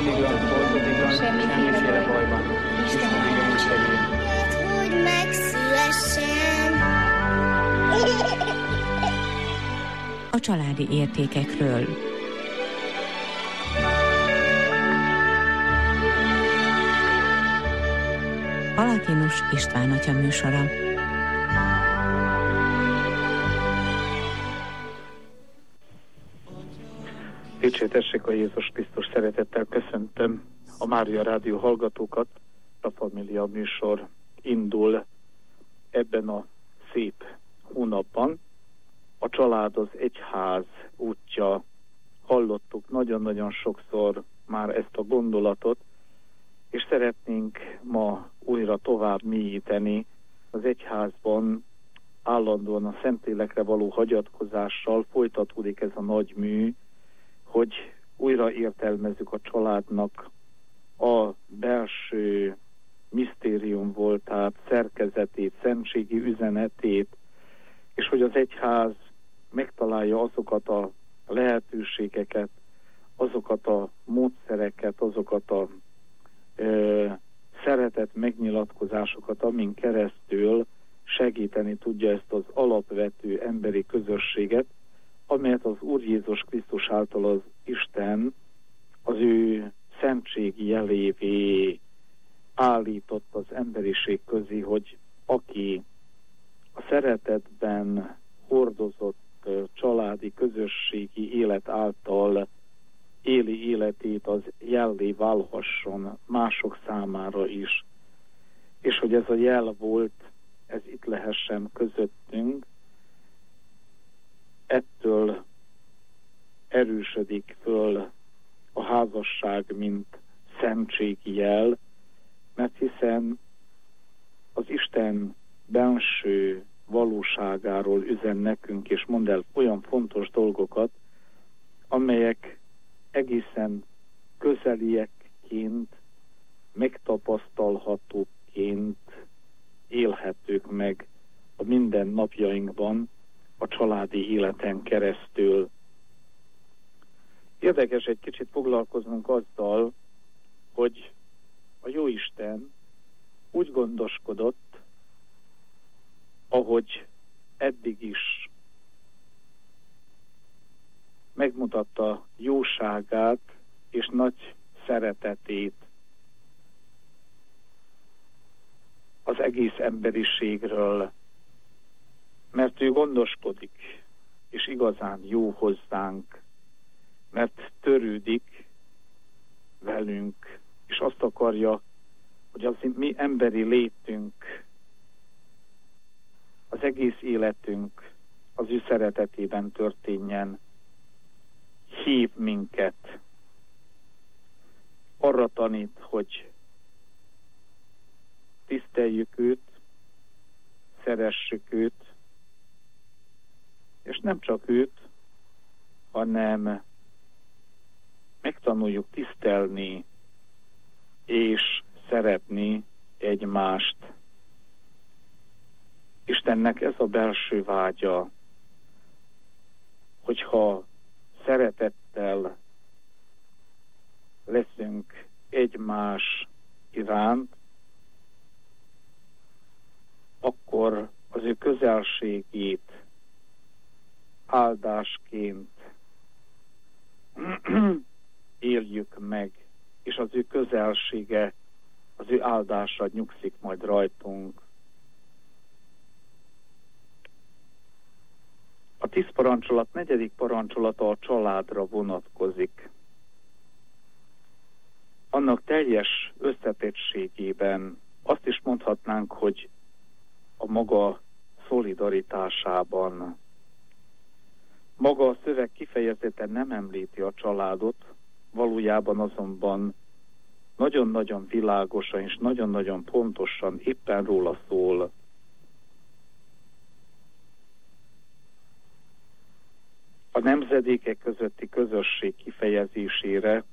Mindig van, boldodig van, semmiféle bajban. Isten mindig segít. Hogy megszülessen. A családi értékekről. Palatinus István atya műsora. Dicsértessék a Jézus Krisztus, szeretettel köszöntöm a Mária Rádió hallgatókat. A Família műsor indul ebben a szép hónapban. A család az egyház útja. Hallottuk nagyon-nagyon sokszor már ezt a gondolatot, és szeretnénk ma újra tovább mélyíteni az egyházban. Állandóan a Szentlélekre való hagyatkozással folytatódik ez a nagy mű, hogy újra értelmezzük a családnak a belső misztérium voltát, szerkezetét, szentségi üzenetét, és hogy az egyház megtalálja azokat a lehetőségeket, azokat a módszereket, azokat a szeretett megnyilatkozásokat, amin keresztül segíteni tudja ezt az alapvető emberi közösséget, amelyet az Úr Jézus Krisztus által az Isten az ő szentségi jelévé állított az emberiség közé, hogy aki a szeretetben hordozott családi, közösségi élet által éli életét, az jellé válhasson mások számára is. És hogy ez a jel volt, ez itt lehessen közöttünk, ettől erősödik föl a házasság, mint szentségi jel, mert hiszen az Isten benső valóságáról üzen nekünk, és mond el olyan fontos dolgokat, amelyek egészen közeliekként, megtapasztalhatóként élhetők meg a mindennapjainkban, a családi életen keresztül. Érdekes egy kicsit foglalkoznunk azzal, hogy a Jóisten úgy gondoskodott, ahogy eddig is megmutatta jóságát és nagy szeretetét az egész emberiségről, mert ő gondoskodik, és igazán jó hozzánk, mert törődik velünk, és azt akarja, hogy az mi emberi létünk, az egész életünk az ő szeretetében történjen. Hív minket, arra tanít, hogy tiszteljük őt, szeressük őt, és nem csak őt, hanem megtanuljuk tisztelni és szeretni egymást. Istennek ez a belső vágya, hogyha szeretettel leszünk egymás iránt, akkor az ő közelségét áldásként éljük meg, és az ő közelsége, az ő áldása nyugszik majd rajtunk. A 10 parancsolat 4. parancsolata a családra vonatkozik. Annak teljes összetettségében azt is mondhatnánk, hogy a maga szolidaritásában. Maga a szöveg kifejezetten nem említi a családot, valójában azonban nagyon-nagyon világosan és nagyon-nagyon pontosan éppen róla szól. A nemzedékek közötti közösség kifejezésére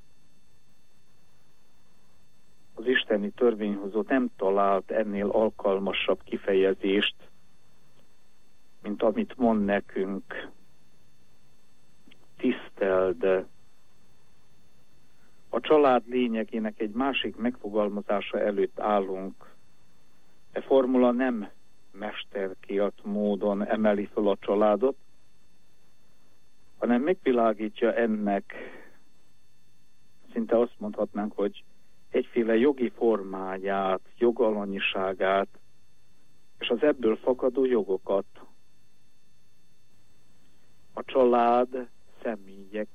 az isteni törvényhozó nem talált ennél alkalmasabb kifejezést, mint amit mond nekünk. Tiszteld. A család lényegének egy másik megfogalmazása előtt állunk. E formula nem mesterkélt módon emeli föl a családot, hanem megvilágítja ennek, szinte azt mondhatnánk, hogy egyféle jogi formáját, jogalanyiságát, és az ebből fakadó jogokat. A család, személyek,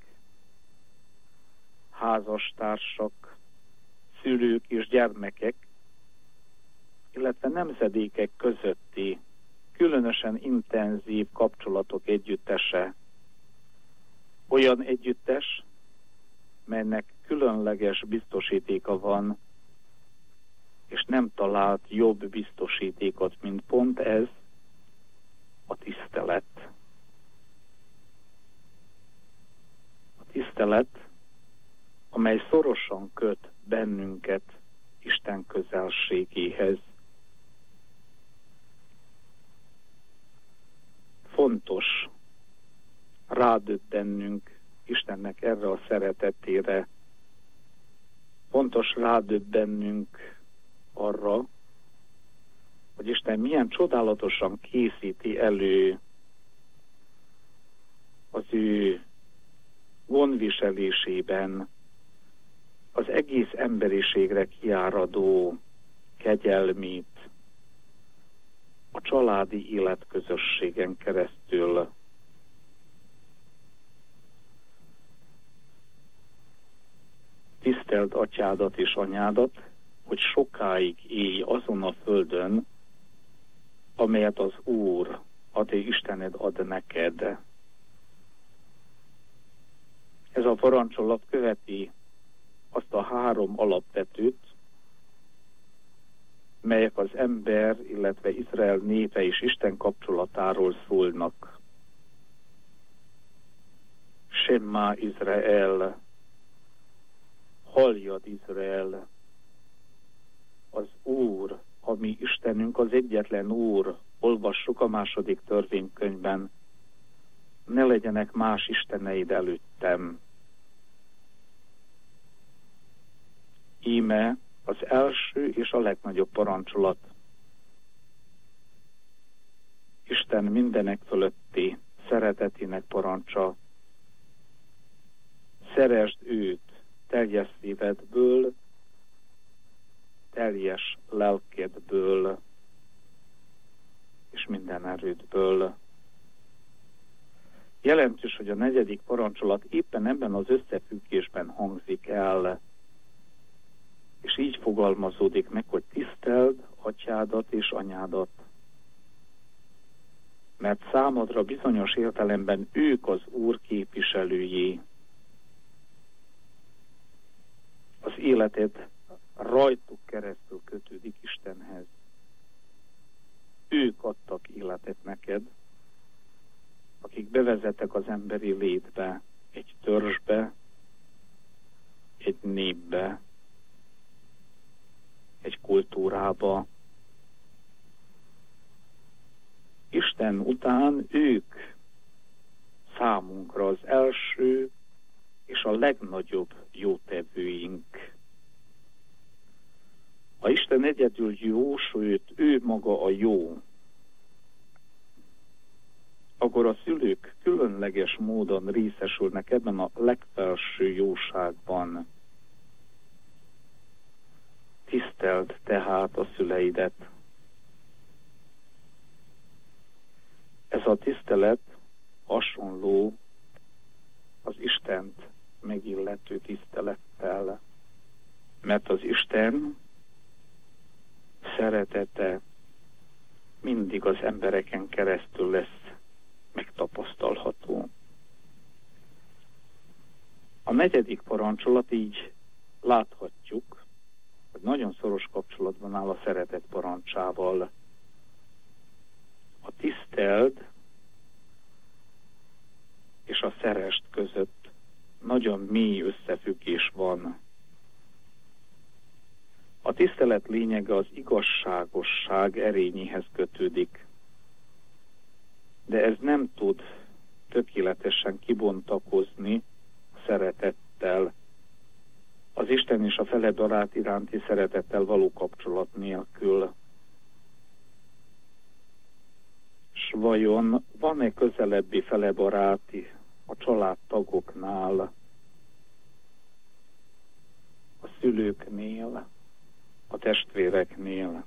házastársak, szülők és gyermekek, illetve nemzedékek közötti különösen intenzív kapcsolatok együttese. Olyan együttes, melynek különleges biztosítéka van, és nem talált jobb biztosítékot, mint pont ez, a tisztelet. A tisztelet, amely szorosan köt bennünket Isten közelségéhez. Fontos rádöbbennünk Istennek erre a szeretetére. Fontos rádöbbennünk arra, hogy Isten milyen csodálatosan készíti elő az ő gondviselésében az egész emberiségre kiáradó kegyelmét a családi életközösségen keresztül. Tiszteld atyádat és anyádat, hogy sokáig élj azon a földön, amelyet az Úr, a te Istened ad neked. Ez a parancsolat követi azt a 3 alapvetőt, melyek az ember, illetve Izrael népe és Isten kapcsolatáról szólnak. Shema Izrael, halljad Izrael, az Úr, a mi Istenünk, az egyetlen Úr, olvassuk a 2. törvénykönyvben, ne legyenek más isteneid előttem. Íme az első és a legnagyobb parancsolat. Isten mindenek fölötti szeretetének parancsa. Szeresd őt teljes szívedből, teljes lelkedből és minden erődből. Jelentős, hogy a 4. parancsolat éppen ebben az összefüggésben hangzik el, és így fogalmazódik meg, hogy tiszteld atyádat és anyádat. Mert számodra bizonyos értelemben ők az Úr képviselői. Az életed rajtuk keresztül kötődik Istenhez. Ők adtak életet neked, akik bevezettek az emberi létbe, egy törzsbe, egy népbe, egy kultúrába. Isten után ők számunkra az első és a legnagyobb jótevőink. Ha Isten egyedül jó, sőt, ő maga a jó, akkor a szülők különleges módon részesülnek ebben a legfelső jóságban. Tiszteld tehát a szüleidet. Ez a tisztelet hasonló az Istent megillető tisztelettel, mert az Isten szeretete mindig az embereken keresztül lesz megtapasztalható. A 4. parancsolat, így láthatjuk, hogy nagyon szoros kapcsolatban áll a szeretet parancsával. A tiszteld és a szerest között nagyon mély összefüggés van. A tisztelet lényege az igazságosság erényéhez kötődik, de ez nem tud tökéletesen kibontakozni a szeretettel. Az Isten és a felebarát iránti szeretettel való kapcsolat nélkül. S vajon van-e közelebbi felebaráti a családtagoknál, a szülőknél, a testvéreknél?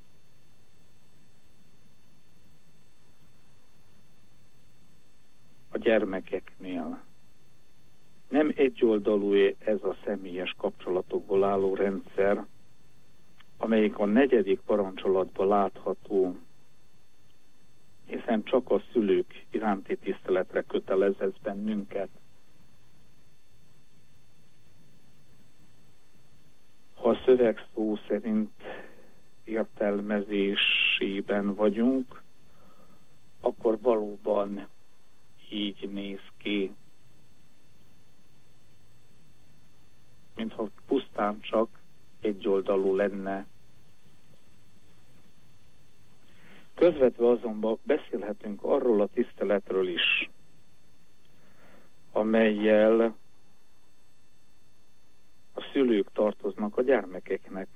A gyermekeknél? Nem egyoldalú ez a személyes kapcsolatokból álló rendszer, amelyik a 4. parancsolatban látható, hiszen csak a szülők iránti tiszteletre kötelez ez bennünket. Ha a szöveg szó szerint értelmezésében vagyunk, akkor valóban így néz ki, mintha pusztán csak egyoldalú lenne. Közvetve azonban beszélhetünk arról a tiszteletről is, amellyel a szülők tartoznak a gyermekeknek.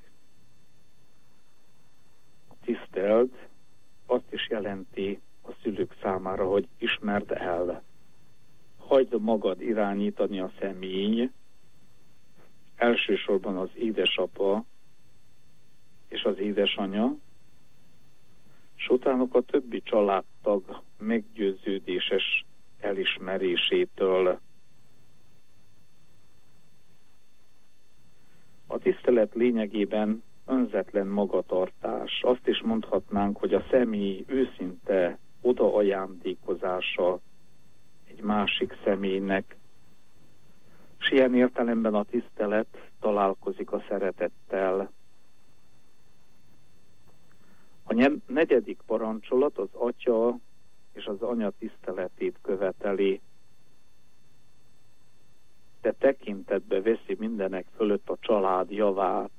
A tisztelt azt is jelenti a szülők számára, hogy ismerd el. Hagyd magad irányítani a személy, elsősorban az édesapa és az édesanya, és utánuk a többi családtag meggyőződéses elismerésétől. A tisztelet lényegében önzetlen magatartás. Azt is mondhatnánk, hogy a személy őszinte odaajándékozása egy másik személynek, és ilyen értelemben a tisztelet találkozik a szeretettel. A 4. parancsolat az atya és az anya tiszteletét követeli, de tekintetbe veszi mindenek fölött a család javát.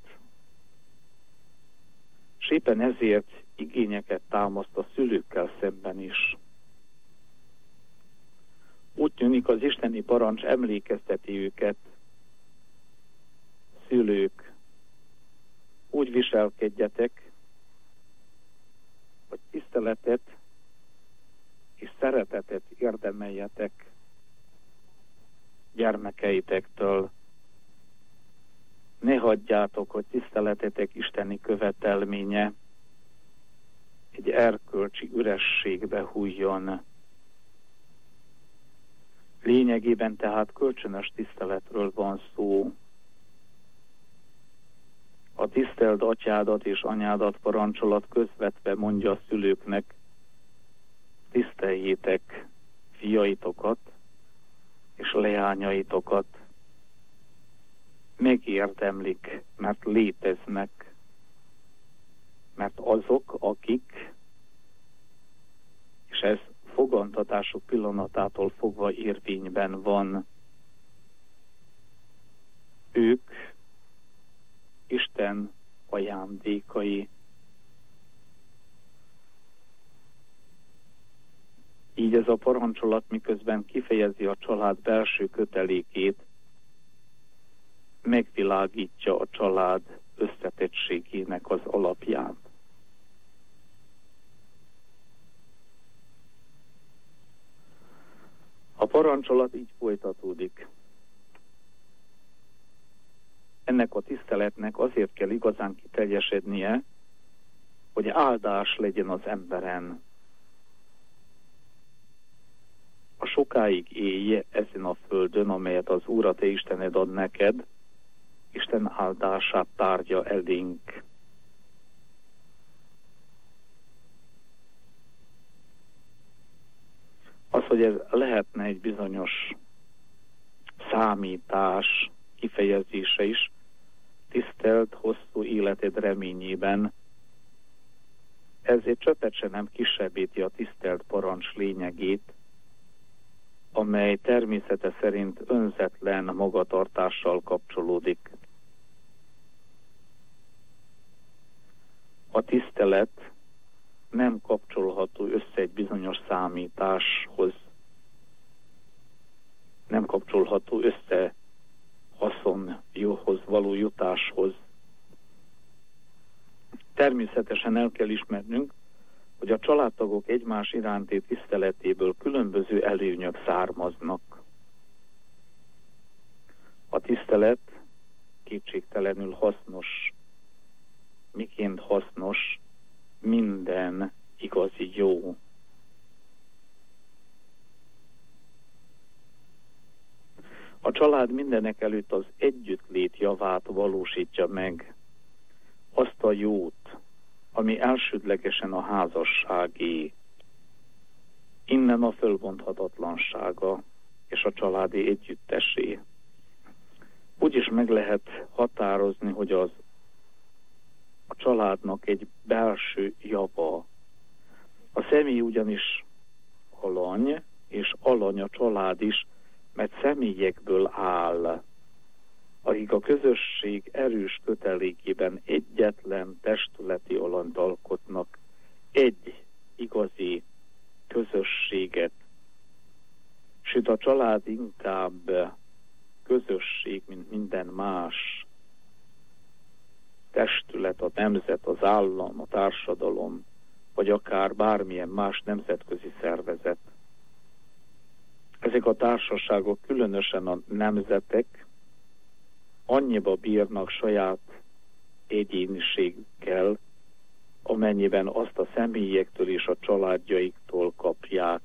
És éppen ezért igényeket támaszt a szülőkkel szemben is. Úgy tűnik, az isteni parancs emlékezteti őket, szülők, úgy viselkedjetek, hogy tiszteletet és szeretetet érdemeljetek gyermekeitektől. Ne hagyjátok, hogy tiszteletetek isteni követelménye egy erkölcsi ürességbe hújjon. Lényegében tehát kölcsönös tiszteletről van szó. A tiszteld atyádat és anyádat parancsolat közvetve mondja a szülőknek, tiszteljétek fiaitokat és leányaitokat. Megérdemlik, mert léteznek, mert azok, akik, és ez fogantatásuk pillanatától fogva érvényben van, ők Isten ajándékai. Így ez a parancsolat miközben kifejezi a család belső kötelékét, megvilágítja a család összetettségének az alapját. A parancsolat így folytatódik. Ennek a tiszteletnek azért kell igazán kiteljesednie, hogy áldás legyen az emberen. A sokáig élj ezen a földön, amelyet az Úr a te Istened ad neked, Isten áldását tárgya elénk. Az, hogy ez lehetne egy bizonyos számítás kifejezése is, tisztelt hosszú életed reményében, ezért csöppet sem nem kisebbíti a tisztelt parancs lényegét, amely természete szerint önzetlen magatartással kapcsolódik. A tisztelet nem kapcsolható össze egy bizonyos számításhoz. Nem kapcsolható össze haszonhoz való jutáshoz. Természetesen el kell ismernünk, hogy a családtagok egymás iránti tiszteletéből különböző előnyök származnak. A tisztelet kétségtelenül hasznos, miként hasznos minden igazi jó. A család mindenek előtt az együttlét javát valósítja meg, azt a jót, ami elsődlegesen a házasságé. Innen a fölbonthatatlansága és a családi együttessé. Úgy is meg lehet határozni, hogy a családnak egy belső java. A személy ugyanis alany, és alany a család is, mert személyekből áll, akik a közösség erős kötelékében egyetlen testületi alanyt alkotnak, egy igazi közösséget. Sőt, a család inkább közösség, mint minden más testület, a nemzet, az állam, a társadalom, vagy akár bármilyen más nemzetközi szervezet. Ezek a társaságok, különösen a nemzetek, annyiba bírnak saját egyéniséggel, amennyiben azt a személyektől és a családjaiktól kapják.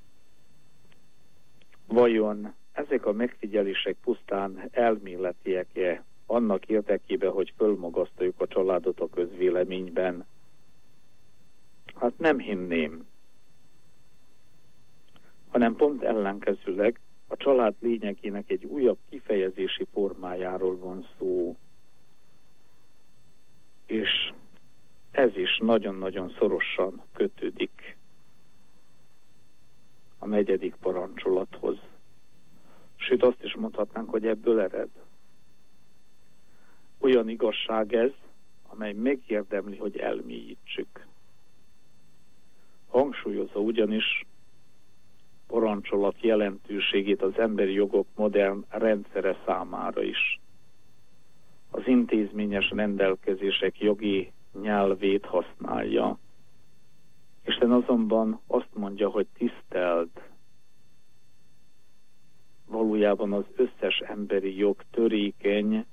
Vajon ezek a megfigyelések pusztán elméletiek-e annak érdekében, hogy fölmagasztaljuk a családot a közvéleményben? Hát nem hinném. Hanem pont ellenkezőleg a család lényegének egy újabb kifejezési formájáról van szó. És ez is nagyon-nagyon szorosan kötődik a 4. parancsolathoz. Sőt, azt is mondhatnánk, hogy ebből ered. Olyan igazság ez, amely megérdemli, hogy elmélyítsük. Hangsúlyozza ugyanis parancsolat jelentőségét az emberi jogok modern rendszere számára is. Az intézményes rendelkezések jogi nyelvét használja. Isten azonban azt mondja, hogy tiszteld. Valójában az összes emberi jog törékeny,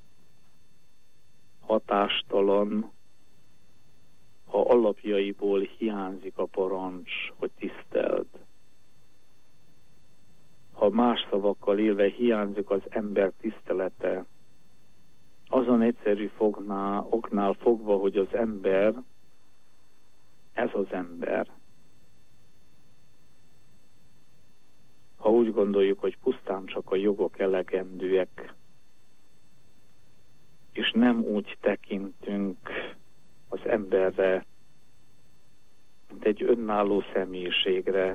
hatástalan, ha alapjaiból hiányzik a parancs, hogy tiszteld. Ha más szavakkal élve hiányzik az ember tisztelete, azon egyszerű oknál fogva, hogy az ember, ez az ember. Ha úgy gondoljuk, hogy pusztán csak a jogok elegendőek, és nem úgy tekintünk az emberre, mint egy önálló személyiségre,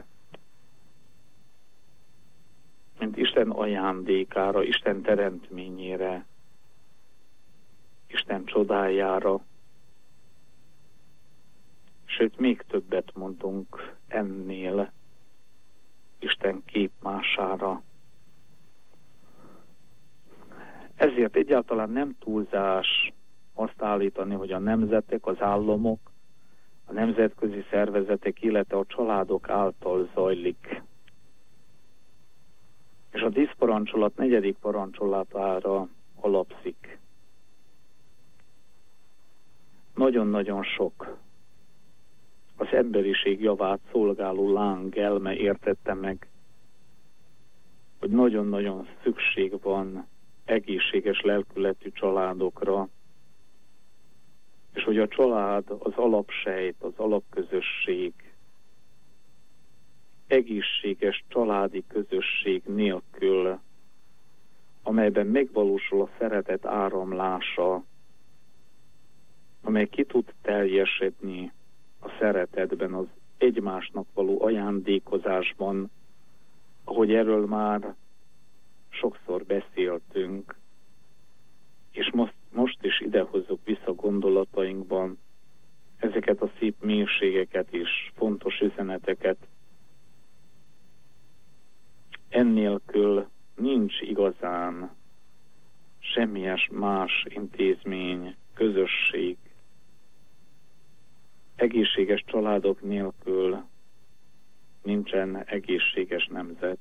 mint Isten ajándékára, Isten teremtményére, Isten csodájára. Sőt, még többet mondunk ennél, Isten képmására. Ezért egyáltalán nem túlzás azt állítani, hogy a nemzetek, az államok, a nemzetközi szervezetek élete a családok által zajlik. És a 10 parancsolat 4. parancsolatára alapszik. Nagyon-nagyon sok az emberiség javát szolgáló lángelme értette meg, hogy nagyon-nagyon szükség van egészséges lelkületű családokra, és hogy a család az alapsejt, az alapközösség, egészséges családi közösség nélkül, amelyben megvalósul a szeretet áramlása, amely ki tud teljesedni a szeretetben, az egymásnak való ajándékozásban, ahogy erről már sokszor beszéltünk, és most is idehozzuk vissza gondolatainkban ezeket a szép mélységeket és fontos üzeneteket. Ennélkül nincs igazán semmilyen más intézmény, közösség, egészséges családok nélkül nincsen egészséges nemzet,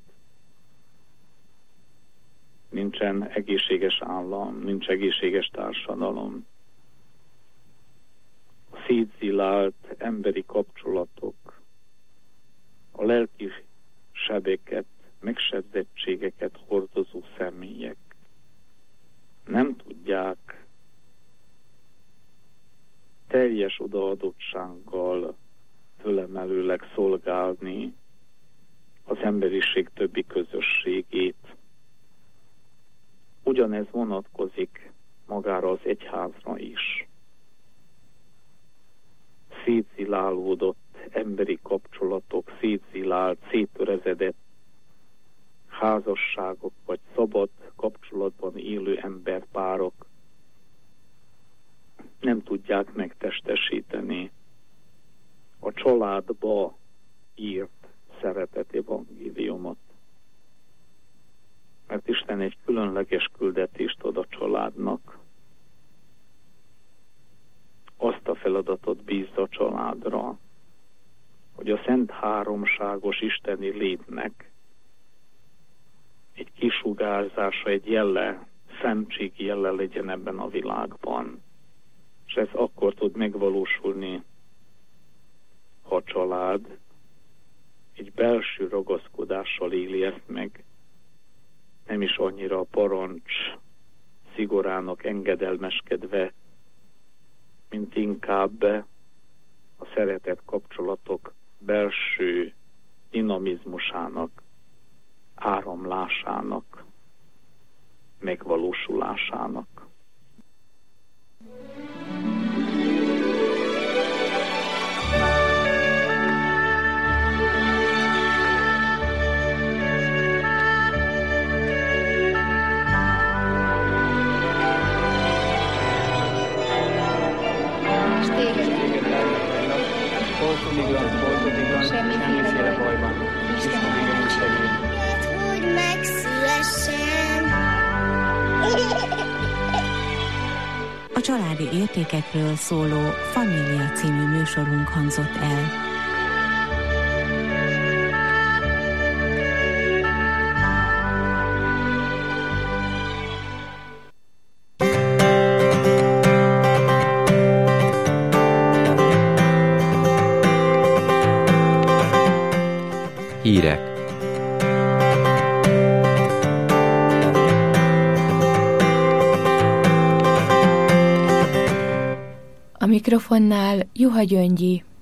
nincsen egészséges állam, nincs egészséges társadalom. A szétzilált emberi kapcsolatok, a lelki sebeket, megsebzettségeket hordozó személyek nem tudják teljes odaadottsággal fölemelőleg szolgálni az emberiség többi közösségét. Ugyanez vonatkozik magára az egyházra is. Szétzilálódott emberi kapcsolatok, szétzilált, széttörezedett házasságok, vagy szabad kapcsolatban élő emberpárok nem tudják megtestesíteni a családba írt szeretet evangéliumot. Mert Isten egy különleges küldetést ad a családnak. Azt a feladatot bízza a családra, hogy a szent háromságos isteni létnek egy kisugárzása, egy jelle, szentségi jelle legyen ebben a világban. És ez akkor tud megvalósulni, ha a család egy belső ragaszkodással éli ezt meg, nem is annyira a parancs szigorának engedelmeskedve, mint inkább a szeretet kapcsolatok belső dinamizmusának, áramlásának, megvalósulásának. Semmiféle bajban. Isten végül segít. Hogy megszülessen. A családi értékekről szóló Família című műsorunk hangzott el. Hírek. A mikrofonnál Juha Gyöngyi.